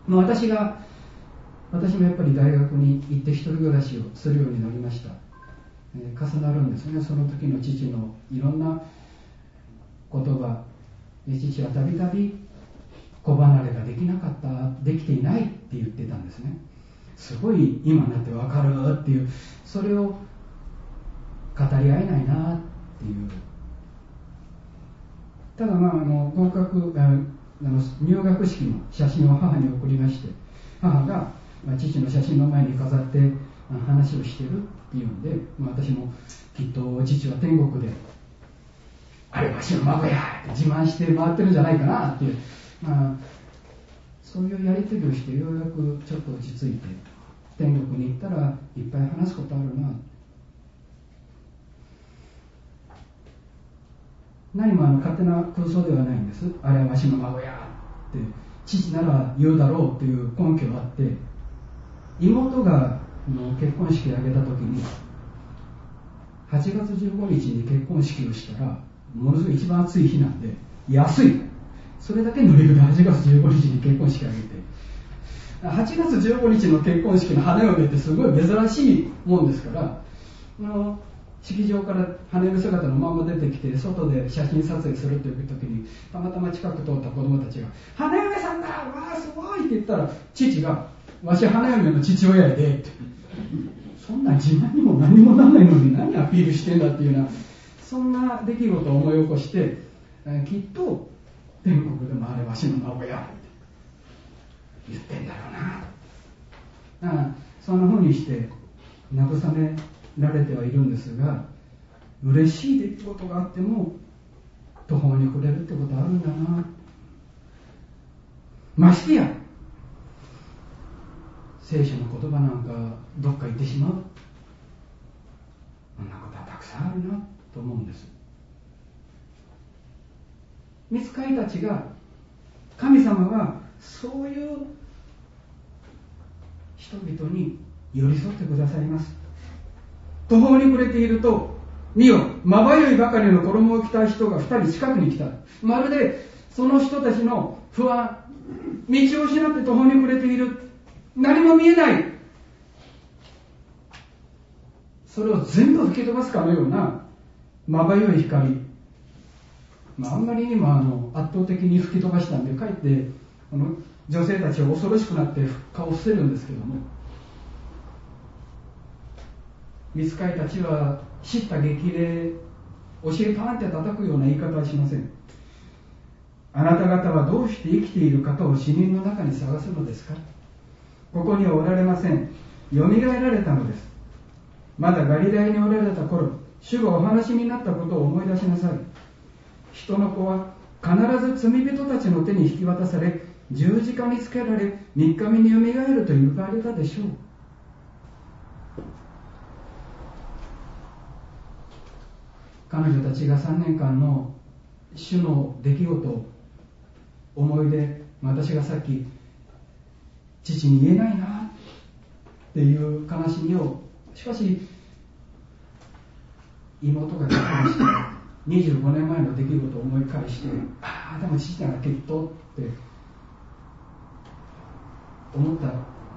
私もやっぱり大学に行って一人暮らしをするようになりました。重なるんですね。その時の父のいろんな言葉で、父はたびたび子離れができていないって言ってたんですね。すごい今になって分かるっていう、それを語り合えないなっていう。ただ入学式の写真を母に送りまして、母が父の写真の前に飾って話をしてるっていうんで、私もきっと父は天国であれわしの孫やって自慢して回ってるんじゃないかなっていう、そういうやり取りをして、ようやくちょっと落ち着いて、天国に行ったらいっぱい話すことあるな。何も勝手な空想ではないんです。あれはわしの孫やって父なら言うだろうという根拠があって、妹が結婚式を挙げた時に8月15日に結婚式をしたら、ものすごい一番暑い日なんで安い、それだけの理由で8月15日に結婚式を挙げて、8月15日の結婚式の花嫁ってすごい珍しいもんですから、式場から羽の姿のまま出てきて外で写真撮影するという時に、たまたま近く通った子供たちが「花嫁さんだ、わあすごい」って言ったら、父が「わし花嫁の父親やで」って、そんな自慢にも何もならないのに何アピールしてんだっていうような、そんな出来事を思い起こして、きっと天国でもあれわしの孫やって言ってんだろうな。そんな風にして慰められてはいるんですが、嬉しい出来事があっても途方に暮れるってことあるんだな。ましてや聖書の言葉なんかどっか行ってしまう、そんなことはたくさんあるなと思うんです。御使いたちが、神様がそういう人々に寄り添ってくださいます。途方に暮れていると、見よ、まばゆいばかりの衣を着た人が2人近くに来た。まるでその人たちの不安、道を失って途方に暮れている、何も見えない、それを全部吹き飛ばすかのようなまばゆい光、あんまりにも圧倒的に吹き飛ばしたんで、かえって女性たちは恐ろしくなって顔を伏せるんですけども、御使いたちは叱咤激励、お尻パンって叩くような言い方はしません。あなた方はどうして生きている方を死人の中に探すのですか。ここにはおられません。よみがえられたのです。まだガリラヤにおられた頃、主がお話になったことを思い出しなさい。人の子は必ず罪人たちの手に引き渡され、十字架につけられ、3日目によみがえると言われたでしょう。彼女たちが3年間の主の出来事、思い出、私がさっき父に言えないなっていう悲しみを、しかし妹が結婚して25年前の出来事を思い返して、ああでも父ならきっとって思った、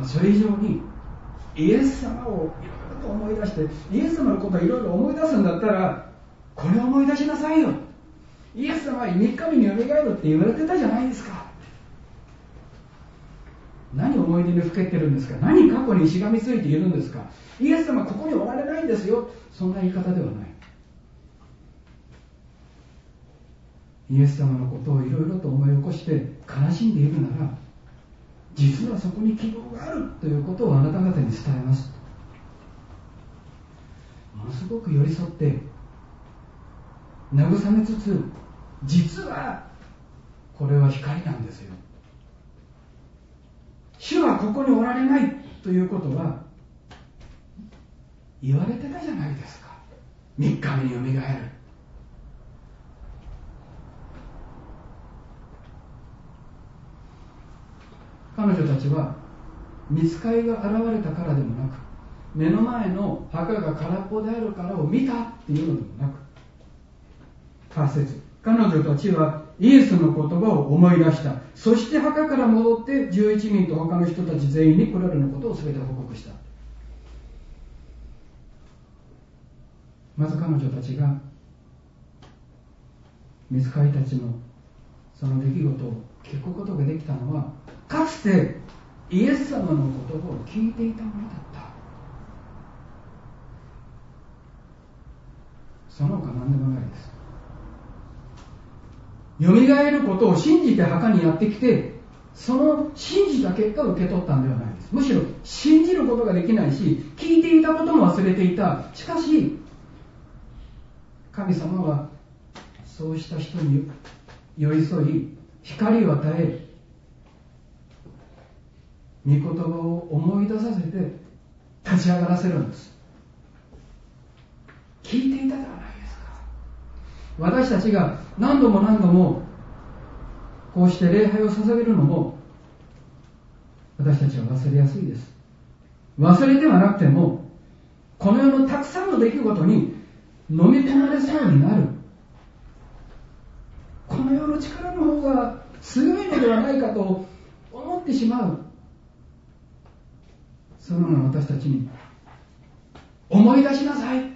それ以上にイエス様をいろいろと思い出して、イエス様のことをいろいろ思い出すんだったら、これを思い出しなさいよ。イエス様は3日目によみがえるって言われてたじゃないですか。何思い出にふけてるんですか。何過去にしがみついているんですか。イエス様ここにおられないんですよ。そんな言い方ではない。イエス様のことをいろいろと思い起こして悲しんでいるなら、実はそこに希望があるということをあなた方に伝えます。ものすごく寄り添って慰めつつ、実はこれは光なんですよ。主はここにおられないということは言われてたじゃないですか。3日目によみがえる。彼女たちは御使いが現れたからでもなく、目の前の墓が空っぽであるからを見たっていうのでもなく、8節、彼女たちはイエスの言葉を思い出した。そして墓から戻って11人と他の人たち全員にこれらのことを全て報告した。まず彼女たちが御使いたちのその出来事を聞くことができたのは、かつてイエス様の言葉を聞いていたものだった。その他何でもないです。よみがえることを信じて墓にやってきて、その信じた結果を受け取ったんではないです。むしろ信じることができないし、聞いていたことも忘れていた。しかし神様はそうした人に寄り添い、光を与え、御言葉を思い出させて立ち上がらせるんです。聞いていたではないですか。私たちが何度も何度もこうして礼拝を捧げるのも、私たちは忘れやすいです。忘れてはなくても、この世のたくさんの出来事に飲み込まれそうになる。この世の力の方が強いのではないかと思ってしまう。そのような私たちに、思い出しなさい。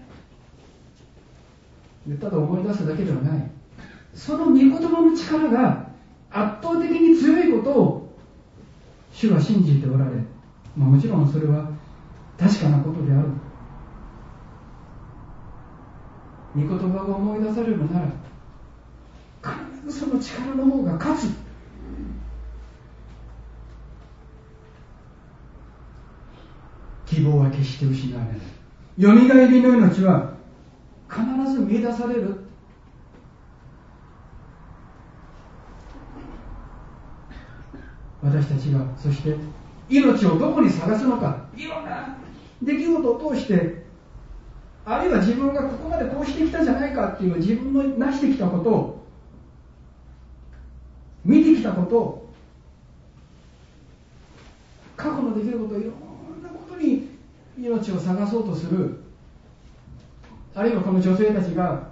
ただ思い出すだけではない。その御言葉の力が圧倒的に強いことを主は信じておられ、もちろんそれは確かなことである。御言葉が思い出されるなら、必ずその力の方が勝つ。希望は決して失われない。よみがえりの命は必ず見出される。私たちがそして命をどこに探すのか、いろんな出来事を通して、あるいは自分がここまでこうしてきたじゃないかっていう自分の成してきたことを、見てきたことを、過去の出来事、いろんなことに命を探そうとする。あるいはこの女性たちが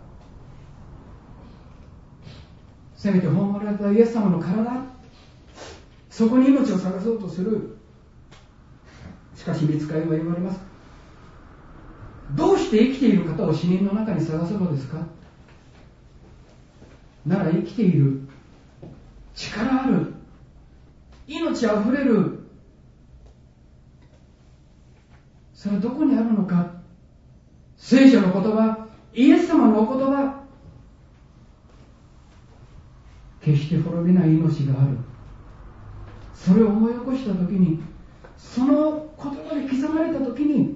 せめて葬られたイエス様の体、そこに命を探そうとする。しかし御使いは言われます。どうして生きている方を死人の中に探すのですか。なら生きている力ある命あふれる、それはどこにあるのか。聖書の言葉、イエス様のお言葉、決して滅びない命がある。それを思い起こしたときに、その言葉で刻まれたときに、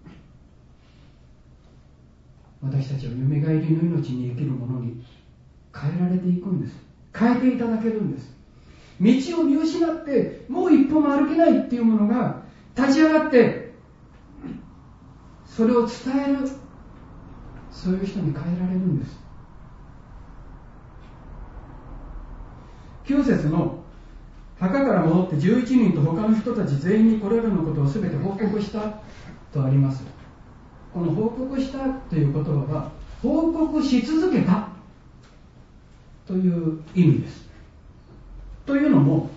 私たちはよみがえりの命に生きるものに変えられていくんです。変えていただけるんです。道を見失ってもう一歩も歩けないっていうものが立ち上がって、それを伝える、そういう人に変えられるんです。9節の墓から戻って11人と他の人たち全員にこれらのことを全て報告したとあります。この報告したという言葉は、報告し続けたという意味です。というのも、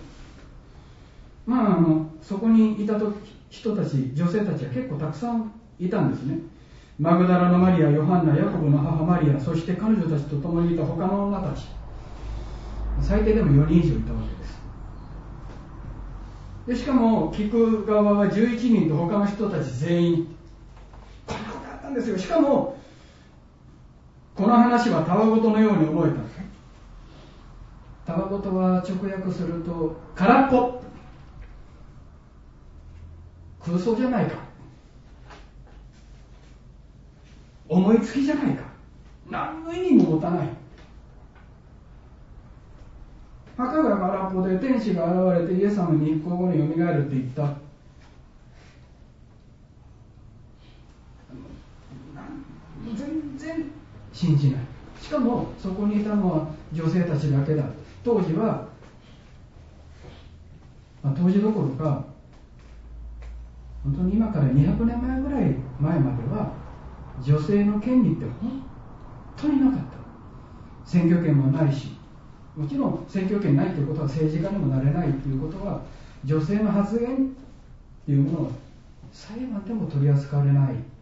そこにいた人たち、女性たちは結構たくさんいたんですね。マグダラのマリア、ヨハンナ、ヤコブの母マリア、そして彼女たちと共にいた他の女たち、最低でも4人以上いたわけです。でしかも聞く側は11人と他の人たち全員、こんなことあったんですよ。しかもこの話はたわごとのように思えた。たわごとは直訳すると空っぽ、空想じゃないか、思いつきじゃないか、何の意味も持たない。墓が空っぽで天使が現れてイエス様に日後によみがえるって言った。全然信じない。しかもそこにいたのは女性たちだけだ。当時は、当時どころか本当に今から200年前ぐらい前までは女性の権利って本当になかった。選挙権もないし、 もちろん選挙権ないということは政治家にもなれないということは、女性の発言っていうものを裁判でも取り扱われない